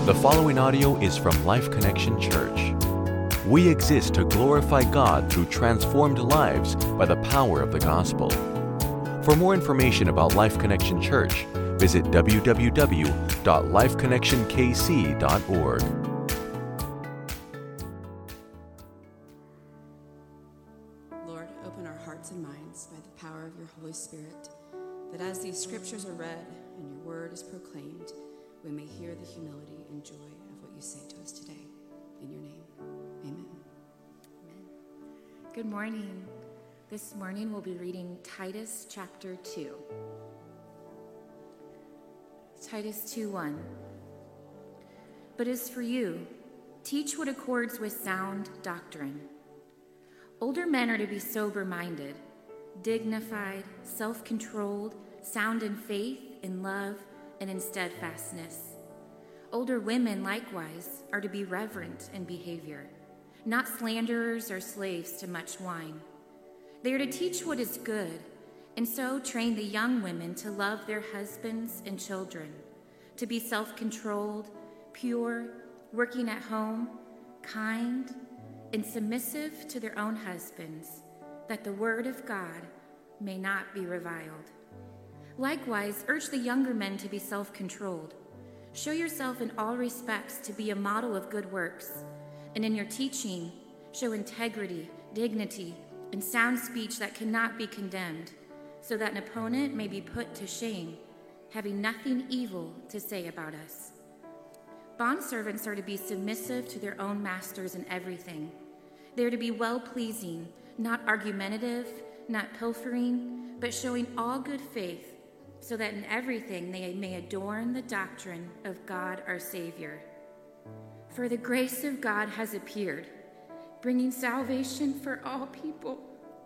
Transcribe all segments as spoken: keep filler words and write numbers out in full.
The following audio is from Life Connection Church. We exist to glorify God through transformed lives by the power of the gospel. For more information about Life Connection Church, visit w w w dot life connection k c dot org. Lord, open our hearts and minds by the power of your Holy Spirit, that as these scriptures are read and your word is proclaimed, we may hear the humility and joy of what you say to us today. In your name, amen. Amen. Good morning. This morning we'll be reading Titus chapter two. Titus two one. But as for you, teach what accords with sound doctrine. Older men are to be sober-minded, dignified, self-controlled, sound in faith, in love, and in steadfastness. Older women, likewise, are to be reverent in behavior, not slanderers or slaves to much wine. They are to teach what is good, and so train the young women to love their husbands and children, to be self-controlled, pure, working at home, kind, and submissive to their own husbands, that the word of God may not be reviled. Likewise, urge the younger men to be self-controlled. Show yourself in all respects to be a model of good works, and in your teaching, show integrity, dignity, and sound speech that cannot be condemned, so that an opponent may be put to shame, having nothing evil to say about us. Bondservants are to be submissive to their own masters in everything. They are to be well-pleasing, not argumentative, not pilfering, but showing all good faith, so that in everything they may adorn the doctrine of God our Savior. For the grace of God has appeared, bringing salvation for all people.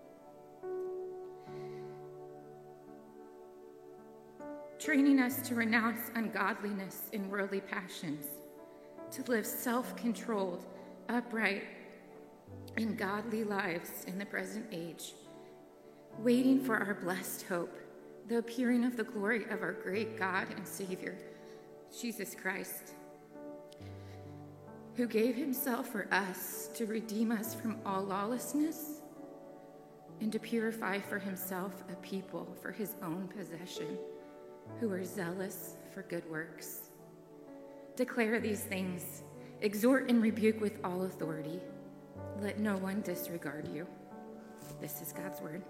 Training us to renounce ungodliness and worldly passions, to live self-controlled, upright, and godly lives in the present age, waiting for our blessed hope, the appearing of the glory of our great God and Savior, Jesus Christ, who gave himself for us to redeem us from all lawlessness and to purify for himself a people for his own possession, who are zealous for good works. Declare these things, exhort and rebuke with all authority. Let no one disregard you. This is God's word.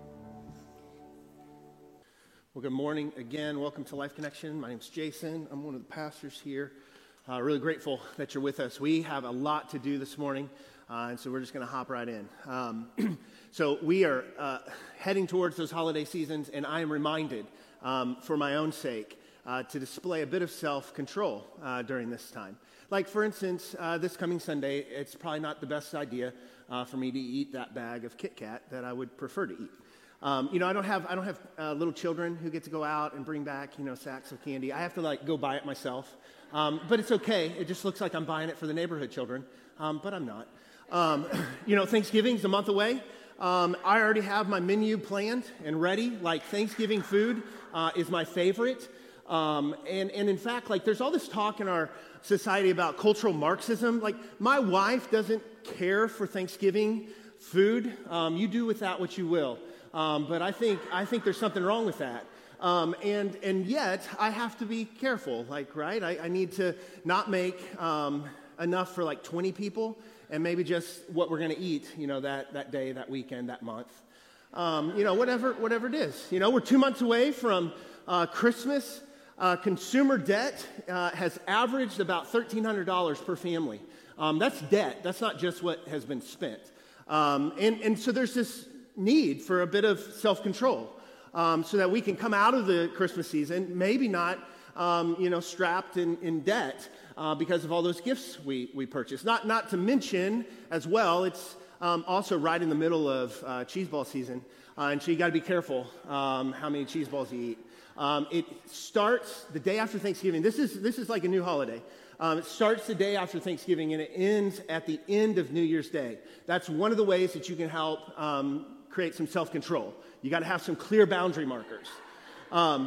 Well, good morning again. Welcome to Life Connection. My name's Jason. I'm one of the pastors here. Uh, really grateful that you're with us. We have a lot to do this morning, uh, and so we're just going to hop right in. Um, so we are uh, heading towards those holiday seasons, and I am reminded, um, for my own sake, uh, to display a bit of self-control uh, during this time. Like, for instance, uh, this coming Sunday, it's probably not the best idea uh, for me to eat that bag of Kit Kat that I would prefer to eat. Um, you know, I don't have I don't have uh, little children who get to go out and bring back, you know, sacks of candy. I have to, like, go buy it myself. Um, but it's okay. It just looks like I'm buying it for the neighborhood children, um, but I'm not. Um, you know, Thanksgiving's a month away. Um, I already have my menu planned and ready. Like, Thanksgiving food uh, is my favorite. Um, and, and in fact, like, there's all this talk in our society about cultural Marxism. Like, my wife doesn't care for Thanksgiving food. Um, you do with that what you will. Um, but I think I think there's something wrong with that. Um, and and yet, I have to be careful, like, right? I, I need to not make um, enough for, like, twenty people, and maybe just what we're going to eat, you know, that, that day, that weekend, that month. Um, you know, whatever whatever it is. You know, we're two months away from uh, Christmas. Uh, consumer debt uh, has averaged about thirteen hundred dollars per family. Um, that's debt. That's not just what has been spent. Um, and, and so there's this need for a bit of self-control um, so that we can come out of the Christmas season maybe not, um, you know, strapped in, in debt uh, because of all those gifts we, we purchased. Not, not to mention, as well, it's um, also right in the middle of uh, cheese ball season, uh, and so you got to be careful um, how many cheese balls you eat. Um, it starts the day after Thanksgiving. This is this is like a new holiday. Um, it starts the day after Thanksgiving, and it ends at the end of New Year's Day. That's one of the ways that you can help um, create some self-control. You got to have some clear boundary markers. Um,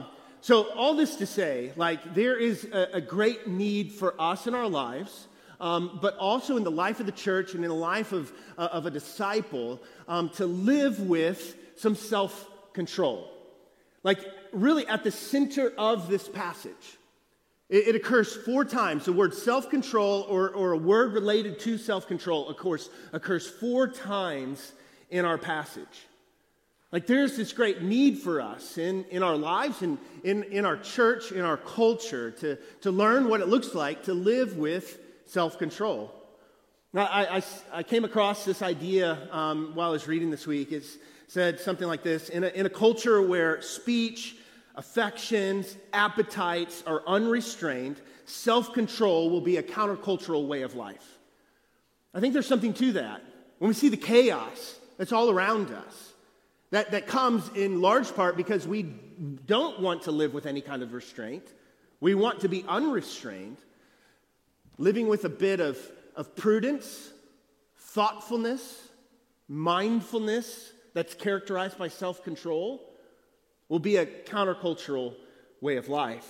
so all this to say, like, there is a, a great need for us in our lives, um, but also in the life of the church and in the life of, uh, of a disciple, um, to live with some self-control. Like, really at the center of this passage, it, it occurs four times. The word self-control, or, or a word related to self-control, of course, occurs four times in our passage. Like, there's this great need for us in, in our lives and in, in our church, in our culture, to, to learn what it looks like to live with self-control. Now, I, I, I came across this idea um, while I was reading this week. It said something like this: in a, in a culture where speech, affections, appetites are unrestrained, self-control will be a countercultural way of life. I think there's something to that. When we see the chaos that's all around us, That, that comes in large part because we don't want to live with any kind of restraint. We want to be unrestrained, living with a bit of, of prudence, thoughtfulness, mindfulness that's characterized by self-control will be a countercultural way of life.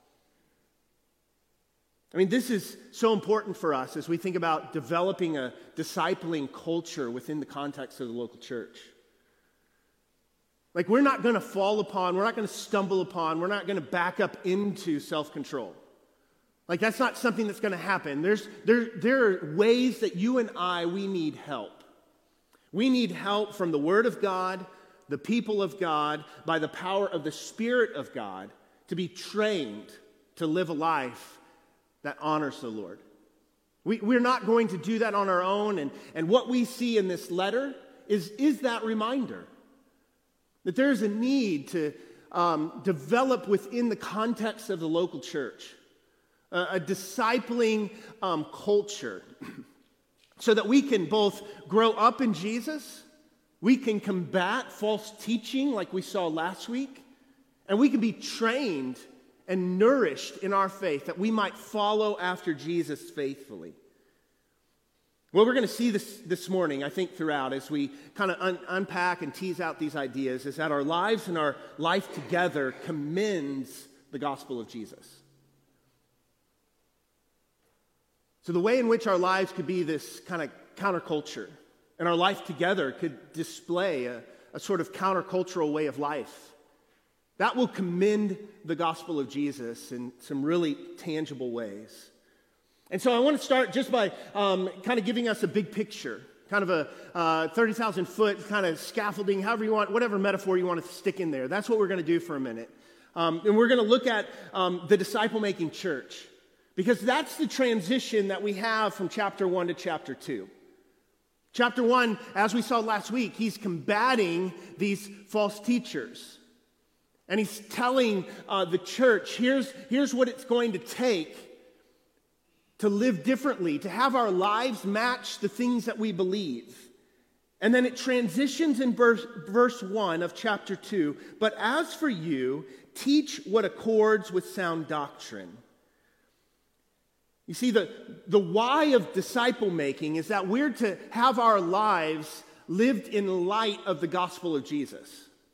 I mean, this is so important for us as we think about developing a discipling culture within the context of the local church. Like, we're not going to fall upon, we're not going to stumble upon, we're not going to back up into self-control. Like, that's not something that's going to happen. There's, there, there are ways that you and I, we need help. We need help from the Word of God, the people of God, by the power of the Spirit of God, to be trained to live a life that honors the Lord. We, we're not going to do that on our own, and, and what we see in this letter is, is that reminder. That there is a need to um, develop within the context of the local church uh, a discipling um, culture so that we can both grow up in Jesus, we can combat false teaching like we saw last week, and we can be trained and nourished in our faith that we might follow after Jesus faithfully. What we're going to see this, this morning, I think, throughout as we kind of un- unpack and tease out these ideas is that our lives and our life together commends the gospel of Jesus. So the way in which our lives could be this kind of counterculture and our life together could display a, a sort of countercultural way of life, that will commend the gospel of Jesus in some really tangible ways. And so I want to start just by um, kind of giving us a big picture, kind of a uh, thirty thousand foot kind of scaffolding, however you want, whatever metaphor you want to stick in there. That's what we're going to do for a minute. Um, and we're going to look at um, the disciple-making church, because that's the transition that we have from chapter one to chapter two. Chapter one, as we saw last week, he's combating these false teachers. And he's telling uh, the church, here's, here's what it's going to take to live differently, to have our lives match the things that we believe. And then it transitions in verse, verse one of chapter two. But as for you, teach what accords with sound doctrine. You see, the, the why of disciple making is that we're to have our lives lived in light of the gospel of Jesus.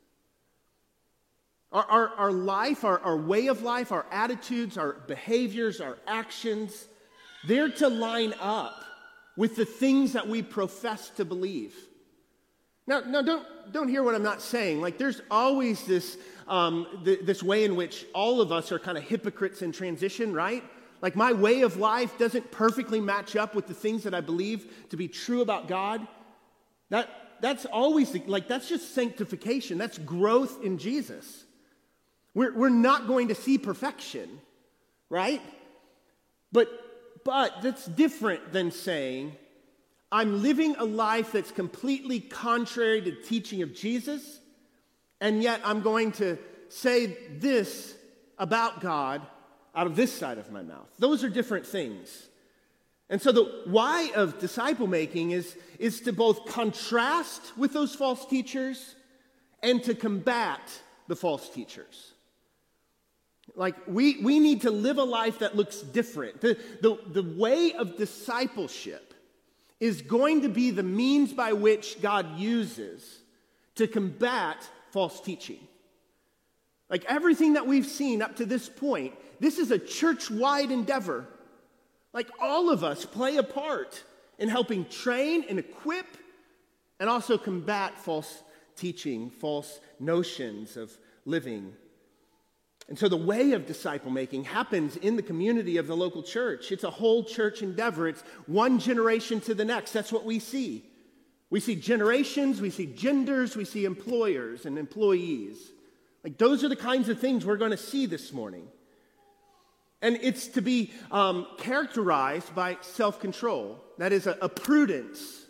Our, our, our life, our, our way of life, our attitudes, our behaviors, our actions, they're to line up with the things that we profess to believe. Now, now don't, don't hear what I'm not saying. Like, there's always this, um, th- this way in which all of us are kind of hypocrites in transition, right? Like, my way of life doesn't perfectly match up with the things that I believe to be true about God. That, that's always, like, that's just sanctification. That's growth in Jesus. We're, we're not going to see perfection, right? But But that's different than saying, I'm living a life that's completely contrary to the teaching of Jesus, and yet I'm going to say this about God out of this side of my mouth. Those are different things. And so the why of disciple making is, is to both contrast with those false teachers and to combat the false teachers. Like, we, we need to live a life that looks different. The, the, the way of discipleship is going to be the means by which God uses to combat false teaching. Like everything that we've seen up to this point, this is a church-wide endeavor. Like all of us play a part in helping train and equip and also combat false teaching, false notions of living. And so the way of disciple making happens in the community of the local church. It's a whole church endeavor. It's one generation to the next. That's what we see. We see generations, we see genders, we see employers and employees. Like those are the kinds of things we're going to see this morning. And it's to be um, characterized by self-control. That is a, a prudence,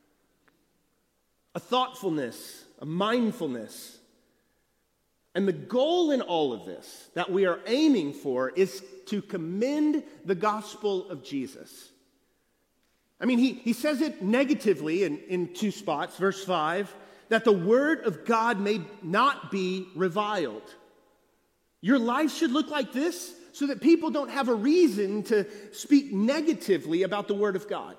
a thoughtfulness, a mindfulness. And the goal in all of this that we are aiming for is to commend the gospel of Jesus. I mean, he, he says it negatively in, in two spots. Verse five, that the word of God may not be reviled. Your life should look like this so that people don't have a reason to speak negatively about the word of God.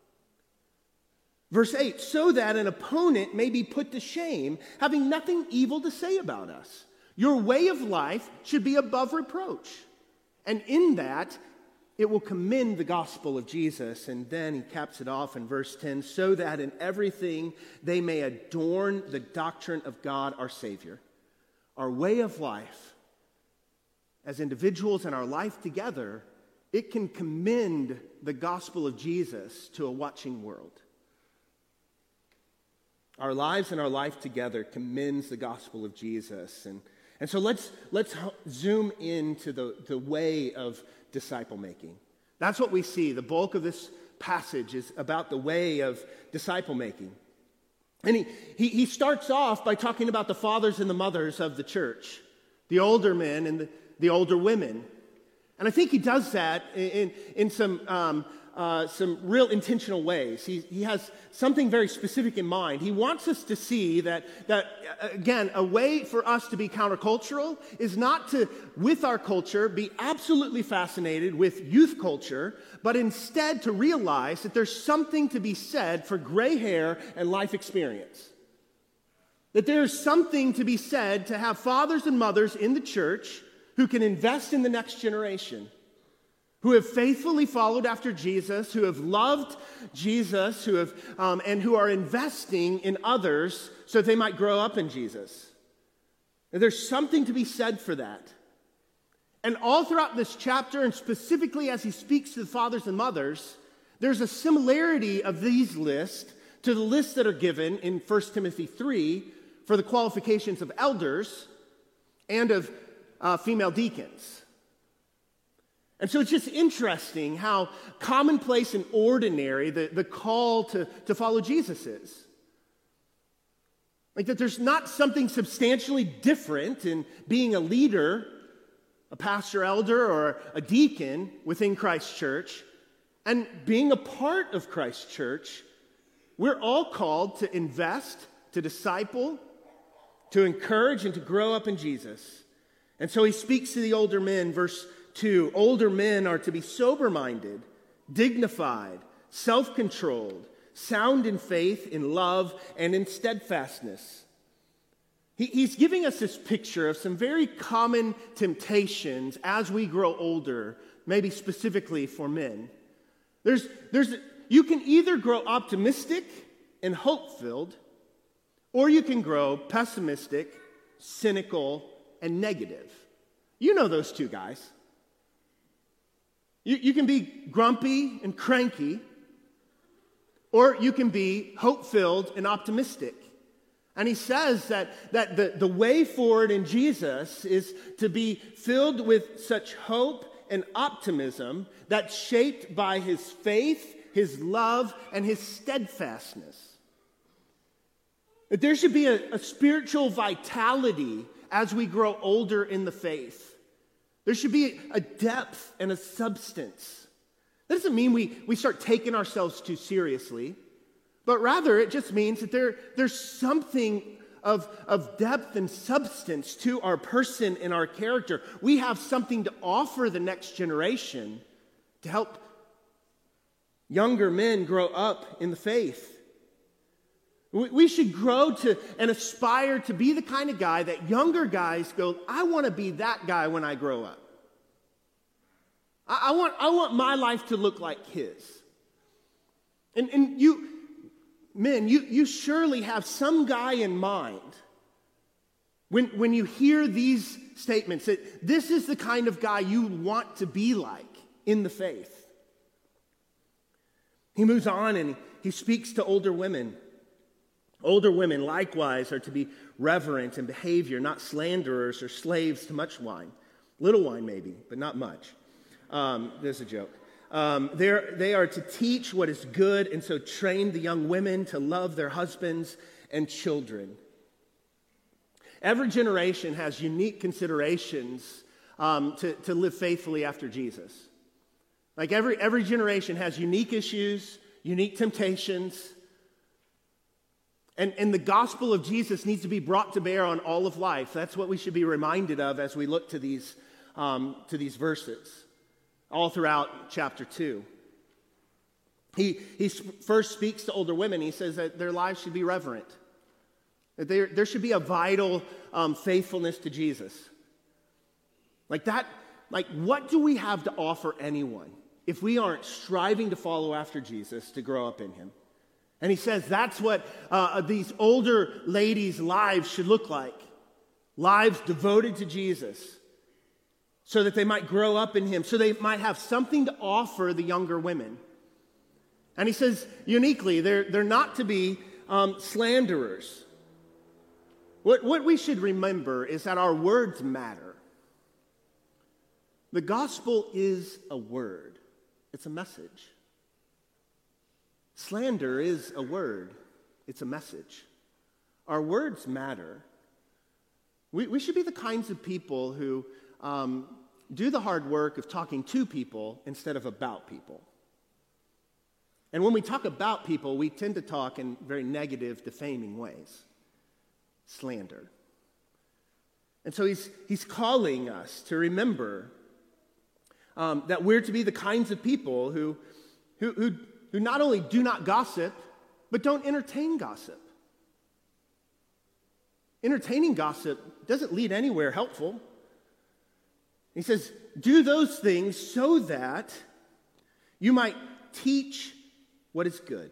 Verse eight, so that an opponent may be put to shame, having nothing evil to say about us. Your way of life should be above reproach. And in that, it will commend the gospel of Jesus. And then he caps it off in verse ten, so that in everything they may adorn the doctrine of God our Savior. Our way of life, as individuals and our life together, it can commend the gospel of Jesus to a watching world. Our lives and our life together commends the gospel of Jesus. And, and so let's, let's zoom into the, the way of disciple making. That's what we see. The bulk of this passage is about the way of disciple making. And he, he, he starts off by talking about the fathers and the mothers of the church, the older men and the, the older women. And I think he does that in, in, in some... Um, Uh, some real intentional ways. He, he has something very specific in mind. He wants us to see that, that, again, a way for us to be countercultural is not to, with our culture, be absolutely fascinated with youth culture, but instead to realize that there's something to be said for gray hair and life experience. That there's something to be said to have fathers and mothers in the church who can invest in the next generation, who have faithfully followed after Jesus, who have loved Jesus, who have um, and who are investing in others so that they might grow up in Jesus. And there's something to be said for that. And all throughout this chapter, and specifically as he speaks to the fathers and mothers, there's a similarity of these lists to the lists that are given in First Timothy three for the qualifications of elders and of uh, female deacons. And so it's just interesting how commonplace and ordinary the, the call to, to follow Jesus is. Like that there's not something substantially different in being a leader, a pastor, elder, or a deacon within Christ's church, and being a part of Christ's church. We're all called to invest, to disciple, to encourage, and to grow up in Jesus. And so he speaks to the older men, verse two, older men are to be sober-minded, dignified, self-controlled, sound in faith, in love, and in steadfastness. He, he's giving us this picture of some very common temptations as we grow older, maybe specifically for men. There's, there's, you can either grow optimistic and hope-filled, or you can grow pessimistic, cynical, and negative. You know those two guys. You, you can be grumpy and cranky, or you can be hope-filled and optimistic. And he says that, that the, the way forward in Jesus is to be filled with such hope and optimism that's shaped by his faith, his love, and his steadfastness. That there should be a, a spiritual vitality as we grow older in the faith. There should be a depth and a substance. That doesn't mean we, we start taking ourselves too seriously, but rather it just means that there, there's something of, of depth and substance to our person and our character. We have something to offer the next generation to help younger men grow up in the faith. We, we should grow to and aspire to be the kind of guy that younger guys go, I want to be that guy when I grow up. I, I want, I want my life to look like his. And, and you, men, you, you surely have some guy in mind when, when you hear these statements that this is the kind of guy you want to be like in the faith. He moves on and he speaks to older women. Older women likewise are to be reverent in behavior, not slanderers or slaves to much wine. Little wine maybe, but not much. Um, there's a joke. Um, they are to teach what is good, and so train the young women to love their husbands and children. Every generation has unique considerations um, to, to live faithfully after Jesus. Like every, every generation has unique issues, unique temptations, and, and the gospel of Jesus needs to be brought to bear on all of life. That's what we should be reminded of as we look to these, um, to these verses. All throughout chapter two. He, he first speaks to older women. He says that their lives should be reverent. That there, there should be a vital um, faithfulness to Jesus. Like that, like what do we have to offer anyone if we aren't striving to follow after Jesus, to grow up in him? And he says that's what uh, these older ladies' lives should look like. Lives devoted to Jesus. So that they might grow up in him, so they might have something to offer the younger women. And he says, uniquely, they're, they're not to be um, slanderers. What, what we should remember is that our words matter. The gospel is a word. It's a message. Slander is a word. It's a message. Our words matter. We, we should be the kinds of people who Um, do the hard work of talking to people instead of about people. And when we talk about people, we tend to talk in very negative, defaming ways. Slander. And so he's, he's calling us to remember um, that we're to be the kinds of people who, who, who, who not only do not gossip, but don't entertain gossip. Entertaining gossip doesn't lead anywhere helpful. He says, do those things so that you might teach what is good.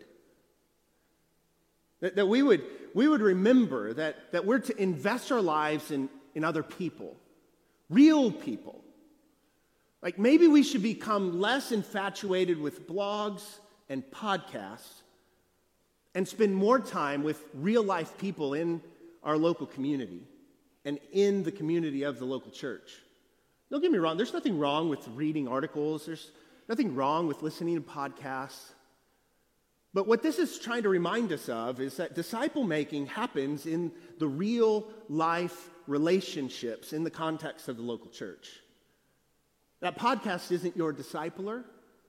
That, that we would, we would remember that, that we're to invest our lives in, in other people, real people. Like maybe we should become less infatuated with blogs and podcasts and spend more time with real life people in our local community and in the community of the local church. Don't get me wrong, there's nothing wrong with reading articles. There's nothing wrong with listening to podcasts. But what this is trying to remind us of is that disciple making happens in the real life relationships in the context of the local church. That podcast isn't your discipler.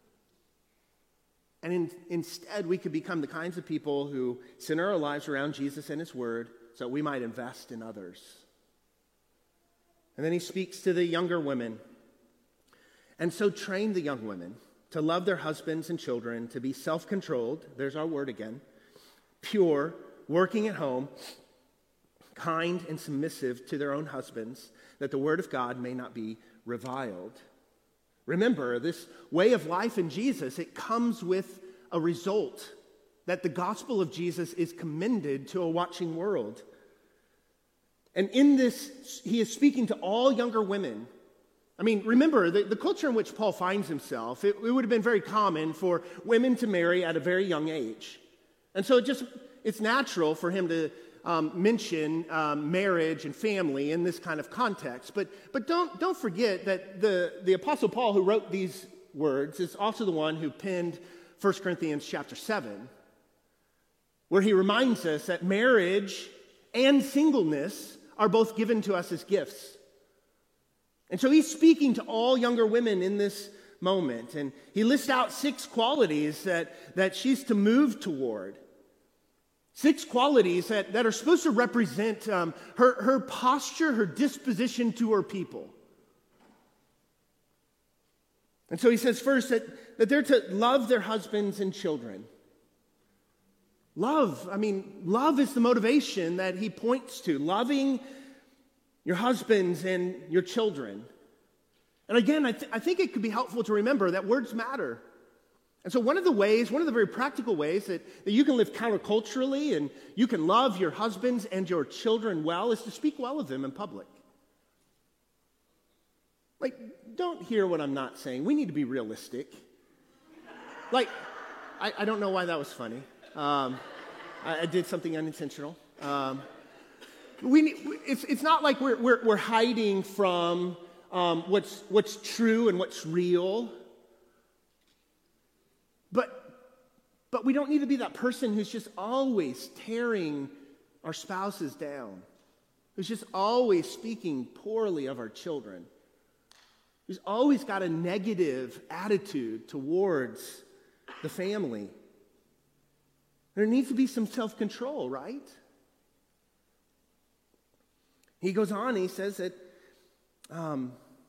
And in, instead, we could become the kinds of people who center our lives around Jesus and his word so that we might invest in others. And then he speaks to the younger women. And so train the young women to love their husbands and children, to be self-controlled, there's our word again, pure, working at home, kind and submissive to their own husbands, that the word of God may not be reviled. Remember, this way of life in Jesus, it comes with a result, that the gospel of Jesus is commended to a watching world. And in this, he is speaking to all younger women. I mean, remember, the, the culture in which Paul finds himself, it, it would have been very common for women to marry at a very young age. And so it just, it's natural for him to um, mention um, marriage and family in this kind of context. But, but don't, don't forget that the, the Apostle Paul, who wrote these words, is also the one who penned First Corinthians chapter seven, where he reminds us that marriage and singleness are both given to us as gifts. And so he's speaking to all younger women in this moment, and he lists out six qualities that, that she's to move toward. Six qualities that, that are supposed to represent um, her, her posture, her disposition to her people. And so he says first that, that they're to love their husbands and children. Love, I mean, love is the motivation that he points to. Loving your husbands and your children. And again, I, th- I think it could be helpful to remember that words matter. And so one of the ways, one of the very practical ways that, that you can live counterculturally and you can love your husbands and your children well is to speak well of them in public. Like, don't hear what I'm not saying. We need to be realistic. Like, I, I don't know why that was funny. Um, I, I did something unintentional. Um, we need, it's it's not like we're we're, we're hiding from um, what's what's true and what's real. But but we don't need to be that person who's just always tearing our spouses down, who's just always speaking poorly of our children, who's always got a negative attitude towards the family. There needs to be some self-control, right? He goes on and he says that um,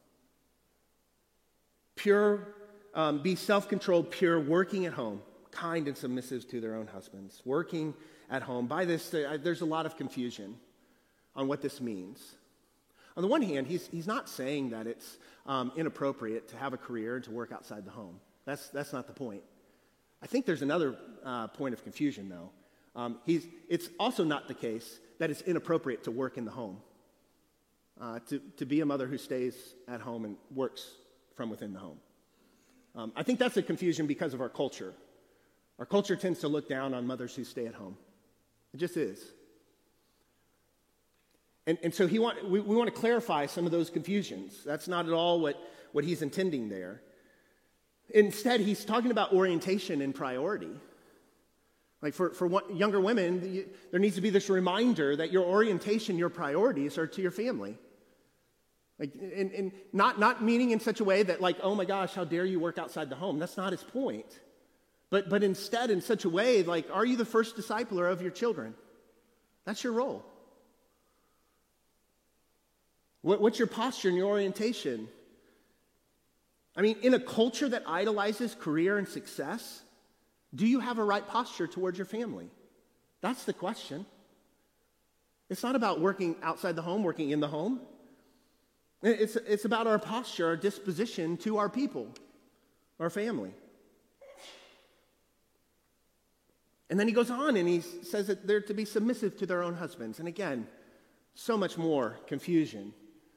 pure, um, be self-controlled, pure, working at home, kind and submissive to their own husbands, working at home. By this, uh, there's a lot of confusion on what this means. On the one hand, he's, he's not saying that it's um, inappropriate to have a career and to work outside the home. That's, that's not the point. I think there's another uh, point of confusion, though. Um, he's, it's also not the case that it's inappropriate to work in the home, uh, to, to be a mother who stays at home and works from within the home. Um, I think that's a confusion because of our culture. Our culture tends to look down on mothers who stay at home. It just is. And, and so he want, we, we want to clarify some of those confusions. That's not at all what, what he's intending there. Instead, he's talking about orientation and priority. Like for, for one, younger women, you, there needs to be this reminder that your orientation, your priorities are to your family. Like, and, and not, not meaning in such a way that like, oh my gosh, how dare you work outside the home? That's not his point. But, but instead, in such a way, like, are you the first discipler of your children? That's your role. What, what's your posture and your orientation? I mean, in a culture that idolizes career and success, do you have a right posture towards your family? That's the question. It's not about working outside the home, working in the home. It's, it's about our posture, our disposition to our people, our family. And then he goes on and he says that they're to be submissive to their own husbands. And again, so much more confusion.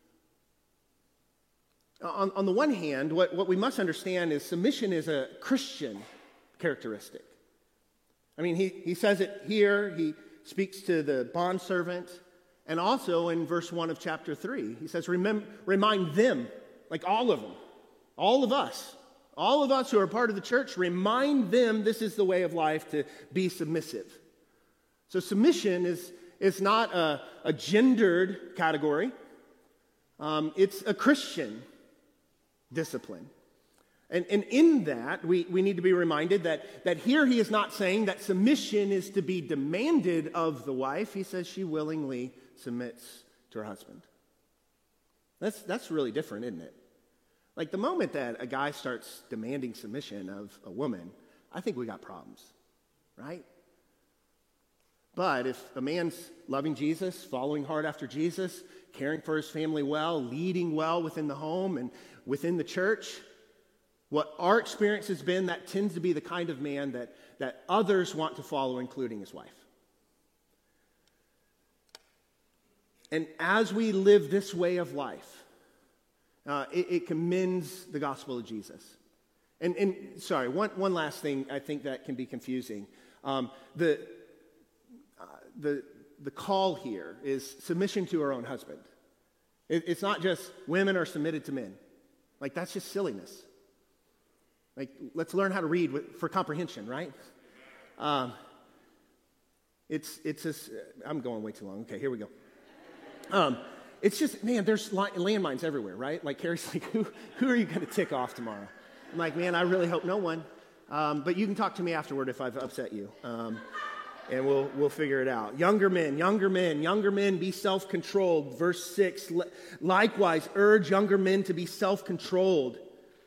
On, on the one hand, what, what we must understand is submission is a Christian characteristic. I mean, he, he says it here. He speaks to the bondservant. And also in verse one of chapter three, he says, Remem- remind them, like all of them, all of us, all of us who are part of the church, remind them this is the way of life to be submissive. So submission is, is not a, a gendered category. Um, it's a Christian discipline. And, and in that, we, we need to be reminded that, that here he is not saying that submission is to be demanded of the wife. He says she willingly submits to her husband. That's, that's really different, isn't it? Like the moment that a guy starts demanding submission of a woman, I think we got problems, right? But if a man's loving Jesus, following hard after Jesus, caring for his family well, leading well within the home and within the church, what our experience has been, that tends to be the kind of man that, that others want to follow, including his wife. And as we live this way of life, uh, it, it commends the gospel of Jesus. And, and sorry, one, one last thing I think that can be confusing. Um, the, uh, the, the call here is submission to her own husband. It, it's not just women are submitted to men. Like, that's just silliness. Like, let's learn how to read with, for comprehension, right? Um, it's, it's just, I'm going way too long. Okay, here we go. Um, it's just, man, there's landmines everywhere, right? Like, Carrie's like, who, who are you going to tick off tomorrow? I'm like, man, I really hope no one. Um, but you can talk to me afterward if I've upset you. Um, and we'll we'll figure it out. Younger men, younger men, younger men, be self-controlled. Verse six, likewise, urge younger men to be self-controlled,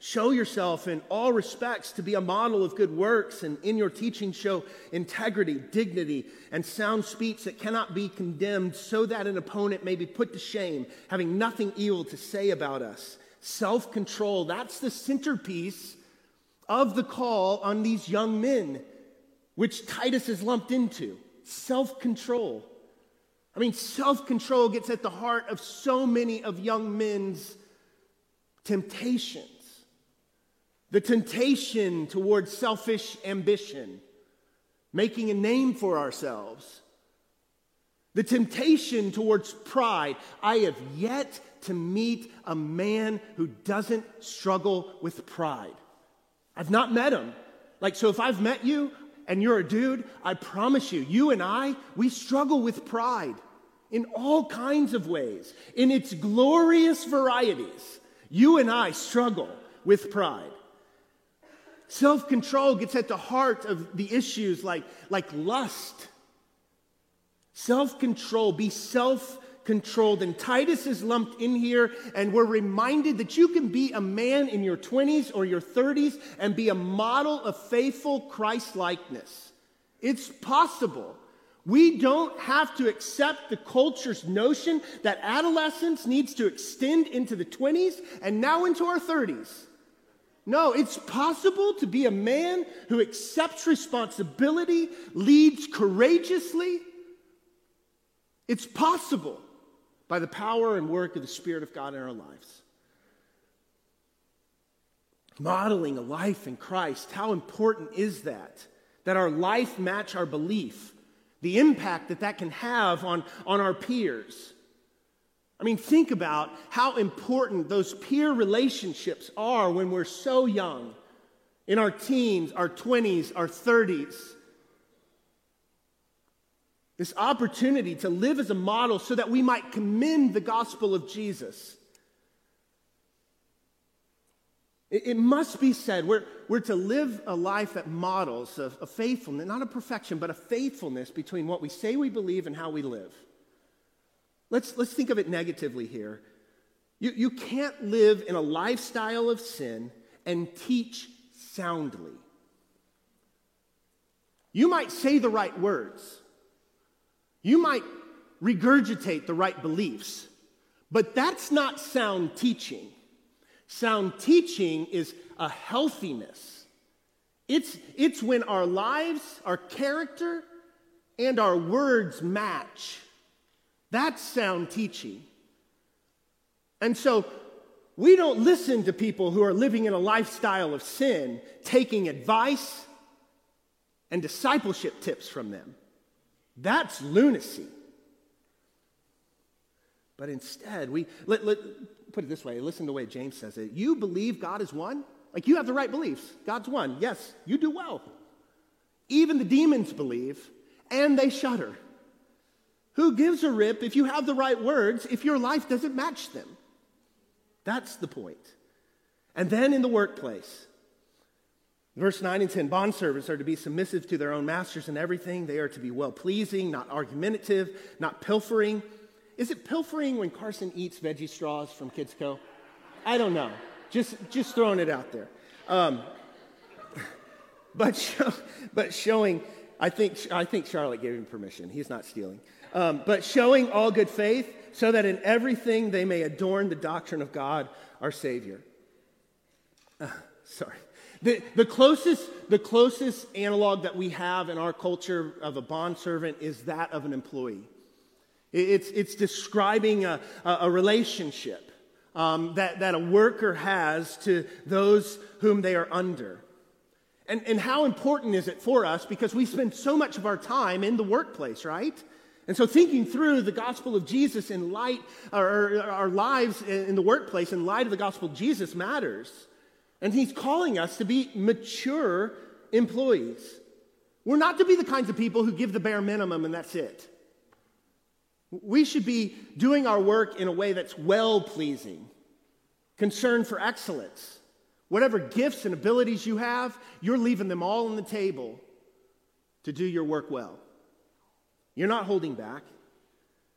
Show yourself in all respects to be a model of good works, and in your teaching show integrity, dignity, and sound speech that cannot be condemned, so that an opponent may be put to shame, having nothing evil to say about us. Self-control, that's the centerpiece of the call on these young men, which Titus is lumped into. Self-control. I mean, self-control gets at the heart of so many of young men's temptations. The temptation towards selfish ambition, making a name for ourselves. The temptation towards pride. I have yet to meet a man who doesn't struggle with pride. I've not met him. Like, so if I've met you and you're a dude, I promise you, you and I, we struggle with pride in all kinds of ways. In its glorious varieties, you and I struggle with pride. Self-control gets at the heart of the issues like, like lust. Self-control, be self-controlled. And Titus is lumped in here, and we're reminded that you can be a man in your twenties or your thirties and be a model of faithful Christ-likeness. It's possible. We don't have to accept the culture's notion that adolescence needs to extend into the twenties and now into our thirties. No, it's possible to be a man who accepts responsibility, leads courageously. It's possible by the power and work of the Spirit of God in our lives. Modeling a life in Christ, how important is that? That our life match our belief, the impact that that can have on, on our peers. I mean, think about how important those peer relationships are when we're so young, in our teens, our twenties, our thirties. This opportunity to live as a model so that we might commend the gospel of Jesus. It, it must be said, we're, we're to live a life that models a, a faithfulness, not a perfection, but a faithfulness between what we say we believe and how we live. Let's, let's think of it negatively here. You, you can't live in a lifestyle of sin and teach soundly. You might say the right words. You might regurgitate the right beliefs. But that's not sound teaching. Sound teaching is a healthiness. It's, it's when our lives, our character, and our words match. That's sound teaching. And so we don't listen to people who are living in a lifestyle of sin, taking advice and discipleship tips from them. That's lunacy. But instead, we let, let, put it this way, listen to the way James says it. You believe God is one? Like, you have the right beliefs. God's one. Yes, you do well. Even the demons believe, and they shudder. Who gives a rip if you have the right words if your life doesn't match them? That's the point. And then in the workplace, verse nine and ten, bondservants are to be submissive to their own masters in everything. They are to be well-pleasing, not argumentative, not pilfering. Is it pilfering when Carson eats veggie straws from Kids Co? I don't know. Just, just throwing it out there. Um, but, show, but showing, I think, I think Charlotte gave him permission. He's not stealing. Um, but showing all good faith, so that in everything they may adorn the doctrine of God, our Savior. Uh, sorry. The, the closest, the closest analog that we have in our culture of a bondservant is that of an employee. It, it's, it's describing a, a, a relationship um, that, that a worker has to those whom they are under. And, and how important is it for us? Because we spend so much of our time in the workplace, right? And so thinking through the gospel of Jesus in light, or our lives in the workplace in light of the gospel of Jesus matters. And he's calling us to be mature employees. We're not to be the kinds of people who give the bare minimum and that's it. We should be doing our work in a way that's well-pleasing, concern for excellence. Whatever gifts and abilities you have, you're leaving them all on the table to do your work well. You're not holding back.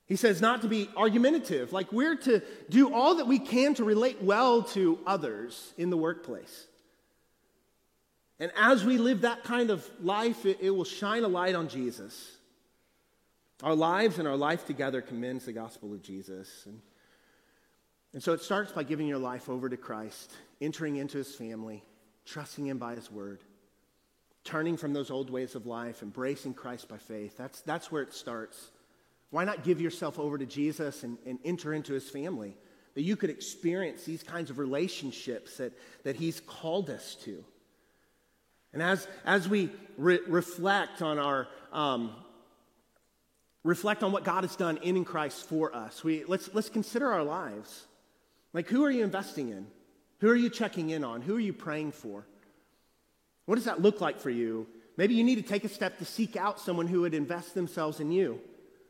He says not to be argumentative, like we're to do all that we can to relate well to others in the workplace. And as we live that kind of life, it, it will shine a light on Jesus. Our lives and our life together commends the gospel of Jesus. And, and so it starts by giving your life over to Christ, entering into his family, trusting him by his word, turning from those old ways of life, embracing Christ by faith. That's, that's where it starts. Why not give yourself over to Jesus and, and enter into his family, that you could experience these kinds of relationships that, that he's called us to. And as, as we re- reflect on our um, reflect on what God has done in, in Christ for us, we let's let's consider our lives. Like, who are you investing in? Who are you checking in on? Who are you praying for? What does that look like for you? Maybe you need to take a step to seek out someone who would invest themselves in you.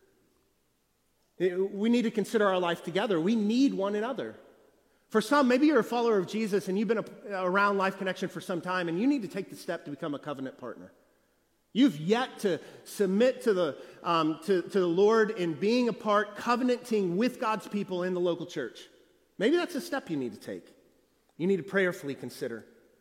We need to consider our life together. We need one another. For some, maybe you're a follower of Jesus and you've been around Life Connection for some time, and you need to take the step to become a covenant partner. You've yet to submit to the, um, to, to the Lord in being a part, covenanting with God's people in the local church. Maybe that's a step you need to take. You need to prayerfully consider.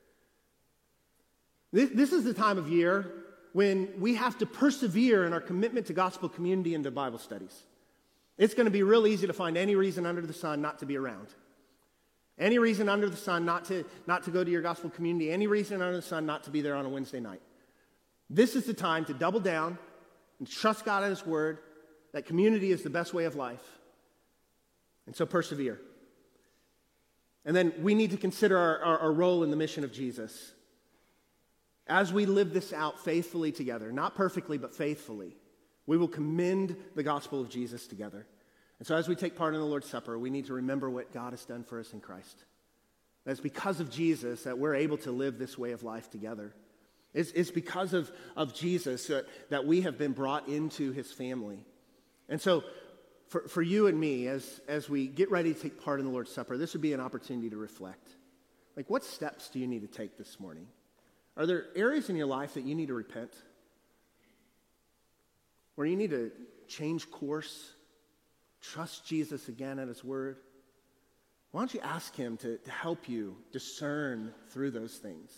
This, this is the time of year when we have to persevere in our commitment to gospel community and to Bible studies. It's going to be real easy to find any reason under the sun not to be around. Any reason under the sun not to, not to go to your gospel community. Any reason under the sun not to be there on a Wednesday night. This is the time to double down and trust God and his word, that community is the best way of life. And so persevere. And then we need to consider our, our, our role in the mission of Jesus. As we live this out faithfully together, not perfectly, but faithfully, we will commend the gospel of Jesus together. And so as we take part in the Lord's Supper, we need to remember what God has done for us in Christ. That it's because of Jesus that we're able to live this way of life together. It's, it's because of, of Jesus that, that we have been brought into his family. And so for, for you and me, as, as we get ready to take part in the Lord's Supper, this would be an opportunity to reflect. Like, what steps do you need to take this morning? Are there areas in your life that you need to repent? Where you need to change course, trust Jesus again at his word? Why don't you ask him to, to help you discern through those things?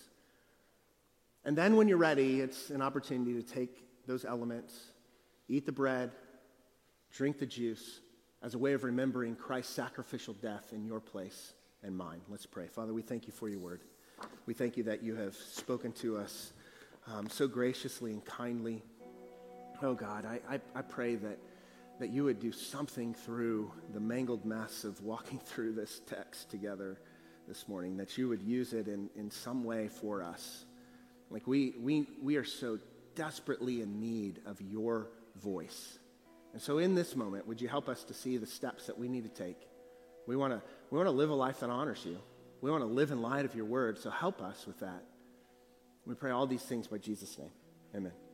And then when you're ready, it's an opportunity to take those elements, eat the bread, drink the juice, as a way of remembering Christ's sacrificial death in your place and mine. Let's pray. Father, we thank you for your word. We thank you that you have spoken to us um, so graciously and kindly. Oh God, I, I, I pray that, that you would do something through the mangled mess of walking through this text together this morning, that you would use it in, in some way for us. Like we, we, we are so desperately in need of your voice. And so in this moment, would you help us to see the steps that we need to take? We want to we want to live a life that honors you. We want to live in light of your word, so help us with that. We pray all these things by Jesus' name. Amen.